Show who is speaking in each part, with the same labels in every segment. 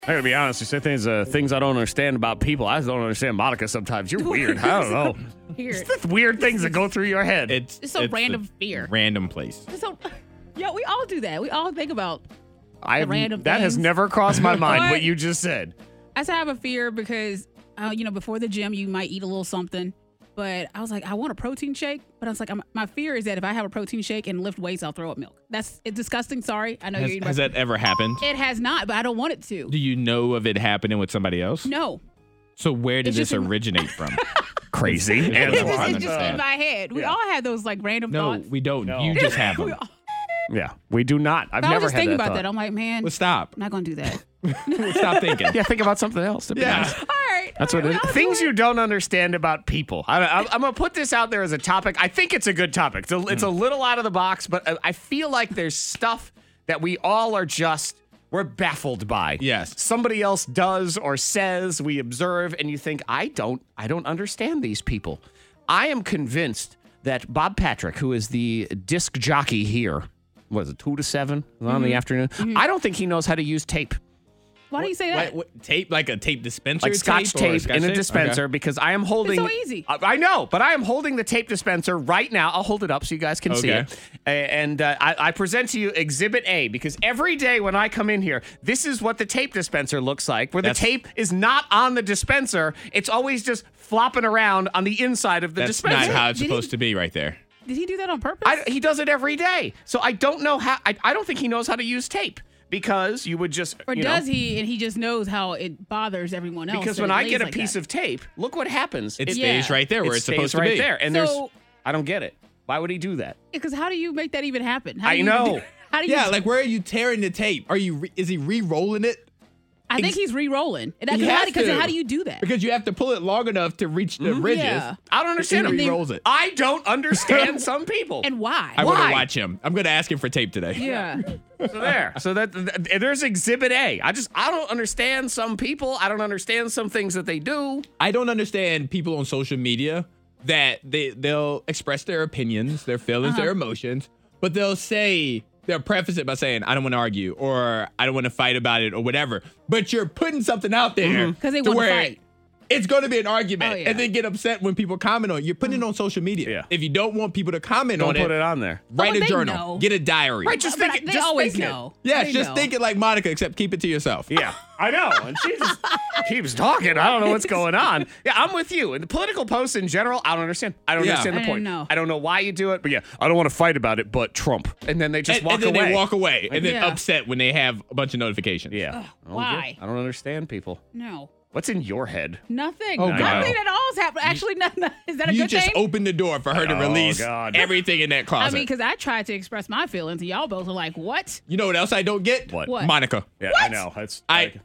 Speaker 1: I gotta be honest. You say things I don't understand about people. I just don't understand Monica sometimes. You're weird. I don't know.
Speaker 2: Weird.
Speaker 1: It's the weird things that go through your head.
Speaker 2: It's a random fear.
Speaker 3: Random place.
Speaker 2: Yeah, we all do that. We all think about random
Speaker 1: that has
Speaker 2: things.
Speaker 1: never crossed my mind,
Speaker 2: What?
Speaker 1: what you just said.
Speaker 2: I said I have a fear because, before the gym, you might eat a little something. But I was like, I want a protein shake. But I was like, my fear is that if I have a protein shake and lift weights, I'll throw up milk. It's disgusting. Sorry. I know you're eating.
Speaker 3: Has that ever happened?
Speaker 2: It has not, but I don't want it to.
Speaker 3: Do you know of it happening with somebody else?
Speaker 2: No.
Speaker 3: So where did
Speaker 2: It's
Speaker 3: this
Speaker 2: just in-
Speaker 3: originate from?
Speaker 1: Crazy.
Speaker 3: It's
Speaker 2: It's just in my head. We all had those like random
Speaker 3: No,
Speaker 2: thoughts.
Speaker 3: we don't.
Speaker 1: No.
Speaker 3: You just have them.
Speaker 1: Yeah, we do not. I've
Speaker 2: I was
Speaker 1: never
Speaker 2: just
Speaker 1: had
Speaker 2: thinking
Speaker 1: that
Speaker 2: about
Speaker 1: thought.
Speaker 2: that. I'm like, man,
Speaker 3: Well, stop.
Speaker 2: I'm not going to do that.
Speaker 3: Stop thinking.
Speaker 1: Yeah, think about something else. To be honest.
Speaker 2: All right.
Speaker 1: That's what it is. Things you don't understand about people. I'm going to put this out there as a topic. I think it's a good topic. It's a little out of the box, but I feel like there's stuff that we all are we're baffled by.
Speaker 3: Yes.
Speaker 1: Somebody else does or says, we observe, and you think, I don't understand these people. I am convinced that Bob Patrick, who is the disc jockey here, was it 2 to 7 on the afternoon? I don't think he knows how to use tape.
Speaker 2: Why do you say that?
Speaker 3: What, tape? Like a tape dispenser?
Speaker 1: Like Scotch
Speaker 3: or
Speaker 1: tape
Speaker 3: Scotch
Speaker 1: in a
Speaker 3: tape?
Speaker 1: dispenser
Speaker 3: Okay.
Speaker 1: because I am holding.
Speaker 2: It's so easy.
Speaker 1: I know, but I am holding the tape dispenser right now. I'll hold it up so you guys can see
Speaker 3: Okay.
Speaker 1: it. And I present to you Exhibit A because every day when I come in here, this is what the tape dispenser looks like, where the tape is not on the dispenser. It's always just flopping around on the inside of the
Speaker 3: That's
Speaker 1: dispenser.
Speaker 3: not how it's
Speaker 2: Did he-
Speaker 3: supposed to be right there.
Speaker 2: Did he do that on purpose?
Speaker 1: He does it every day. So I don't know how. I don't think he knows how to use tape because you would just.
Speaker 2: or does he? And he just knows how it bothers everyone else.
Speaker 1: Because
Speaker 2: that
Speaker 1: when
Speaker 2: it
Speaker 1: I
Speaker 2: lays
Speaker 1: get a
Speaker 2: like
Speaker 1: piece
Speaker 2: that.
Speaker 1: of tape, look what happens.
Speaker 3: It
Speaker 2: Yeah.
Speaker 3: stays right there where
Speaker 1: It
Speaker 3: it's supposed
Speaker 1: stays right
Speaker 3: to be.
Speaker 1: there, and
Speaker 2: So-
Speaker 1: I don't get it. Why would he do that?
Speaker 2: Because how do you make that even happen? How do
Speaker 1: I
Speaker 2: you-
Speaker 1: know.
Speaker 2: How do you?
Speaker 3: Yeah, like where are you tearing the tape? Is he re-rolling it?
Speaker 2: I think he's re-rolling. And
Speaker 3: He has
Speaker 2: because
Speaker 3: to.
Speaker 2: how do you do that?
Speaker 3: Because you have to pull it long enough to reach the ridges.
Speaker 2: Yeah.
Speaker 1: I don't understand
Speaker 3: He
Speaker 1: him.
Speaker 3: re-rolls it.
Speaker 1: I don't understand some people.
Speaker 2: And why?
Speaker 3: I want
Speaker 1: Why?
Speaker 3: to watch him. I'm going to ask him for tape today.
Speaker 2: yeah.
Speaker 1: So there. So there's Exhibit A. I don't understand some people. I don't understand some things that they do.
Speaker 3: I don't understand people on social media that they'll express their opinions, their feelings, their emotions, but they'll preface it by saying, I don't want to argue or I don't want to fight about it or whatever. But you're putting something out there
Speaker 2: 'Cause they
Speaker 3: to
Speaker 2: wanna
Speaker 3: where
Speaker 2: fight.
Speaker 3: it's going to be an argument
Speaker 2: Oh, yeah.
Speaker 3: and then get upset when people comment on it. You're putting it on social media.
Speaker 1: Yeah.
Speaker 3: If you don't want people to comment
Speaker 1: Don't
Speaker 3: on
Speaker 1: put it on there.
Speaker 3: write
Speaker 2: Oh,
Speaker 3: a
Speaker 2: they
Speaker 3: journal,
Speaker 2: know.
Speaker 3: get a diary.
Speaker 1: Right, just
Speaker 2: But
Speaker 1: think it.
Speaker 2: they
Speaker 1: Just
Speaker 2: always
Speaker 1: think it.
Speaker 2: know.
Speaker 3: Yeah,
Speaker 2: They
Speaker 3: just
Speaker 2: know.
Speaker 3: think it like Monica, except keep it to yourself.
Speaker 1: Yeah, I know. And she just keeps talking. I don't know what's going on. Yeah, I'm with you. And the political posts in general, I don't understand. I don't
Speaker 3: Yeah.
Speaker 1: understand the
Speaker 2: I
Speaker 1: point.
Speaker 2: don't know.
Speaker 1: I don't know why you do it, but yeah, I don't want to fight about it, but Trump. And then they just
Speaker 3: And,
Speaker 1: walk
Speaker 3: and then
Speaker 1: away.
Speaker 3: they walk away and then
Speaker 2: Yeah.
Speaker 3: upset when they have a bunch of notifications.
Speaker 1: Yeah.
Speaker 2: why?
Speaker 1: I don't understand people.
Speaker 2: No.
Speaker 1: What's in your head?
Speaker 2: Nothing.
Speaker 3: Oh, God.
Speaker 2: Nothing at all has happened. Actually, nothing. Is that a
Speaker 3: You
Speaker 2: good
Speaker 3: just
Speaker 2: thing?
Speaker 3: opened the door for her to
Speaker 1: Oh,
Speaker 3: release
Speaker 1: God.
Speaker 3: everything in that
Speaker 2: I
Speaker 3: closet.
Speaker 2: mean, because I tried to express my feelings, and y'all both are like, "What?"
Speaker 3: You know what else I don't get?
Speaker 1: What?
Speaker 2: What?
Speaker 3: Monica.
Speaker 1: Yeah,
Speaker 2: What?
Speaker 1: I know. That's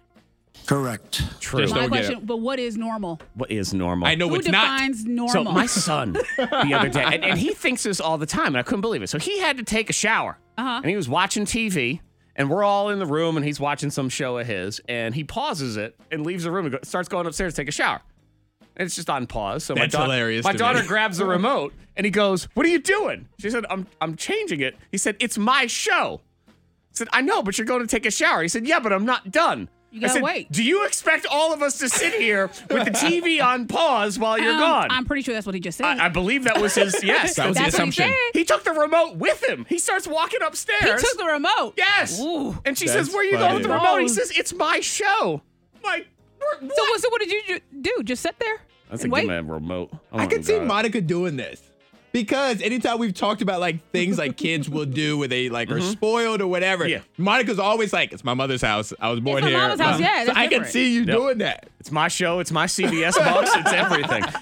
Speaker 4: Correct.
Speaker 1: true.
Speaker 3: Just
Speaker 2: My
Speaker 3: don't get
Speaker 2: question,
Speaker 3: it.
Speaker 2: but what is normal?
Speaker 1: What is normal?
Speaker 3: I know
Speaker 2: Who
Speaker 3: it's not.
Speaker 2: defines normal?
Speaker 1: So my son the other day, and he thinks this all the time, and I couldn't believe it. So he had to take a shower, and he was watching TV, and we're all in the room, and he's watching some show of his, and he pauses it and leaves the room and starts going upstairs to take a shower. And it's just on pause. So
Speaker 3: That's hilarious
Speaker 1: My
Speaker 3: to
Speaker 1: daughter
Speaker 3: me.
Speaker 1: grabs the remote, and he goes, "What are you doing?" She said, "I'm changing it." He said, "It's my show." I said, "I know, but you're going to take a shower." He said, "Yeah, but I'm not done."
Speaker 2: You
Speaker 1: I
Speaker 2: gotta
Speaker 1: said,
Speaker 2: wait.
Speaker 1: "Do you expect all of us to sit here with the TV on pause while you're gone?"
Speaker 2: I'm pretty sure that's what he just said.
Speaker 1: I believe that was his, yes.
Speaker 3: That was the
Speaker 2: That's what he
Speaker 3: assumption.
Speaker 2: said.
Speaker 1: He took the remote with him. He starts walking
Speaker 2: He
Speaker 1: upstairs.
Speaker 2: took the remote.
Speaker 1: Yes.
Speaker 2: Ooh.
Speaker 1: And she
Speaker 3: That's
Speaker 1: says, "Where are you going with the
Speaker 3: funny.
Speaker 1: remote?" He says, "It's my show." Like, what?
Speaker 2: So what did you do? Just sit there and wait?
Speaker 1: a remote.
Speaker 3: I could see Monica doing this. Because anytime we've talked about like things like kids will do where they like are spoiled or whatever,
Speaker 1: Yeah.
Speaker 3: Monica's always like, it's my mother's house. I was born
Speaker 2: my
Speaker 3: here.
Speaker 2: mama's house, yeah,
Speaker 3: So
Speaker 2: that's
Speaker 3: I can
Speaker 2: different.
Speaker 3: see you doing that.
Speaker 1: It's my show. It's my CBS box. It's everything.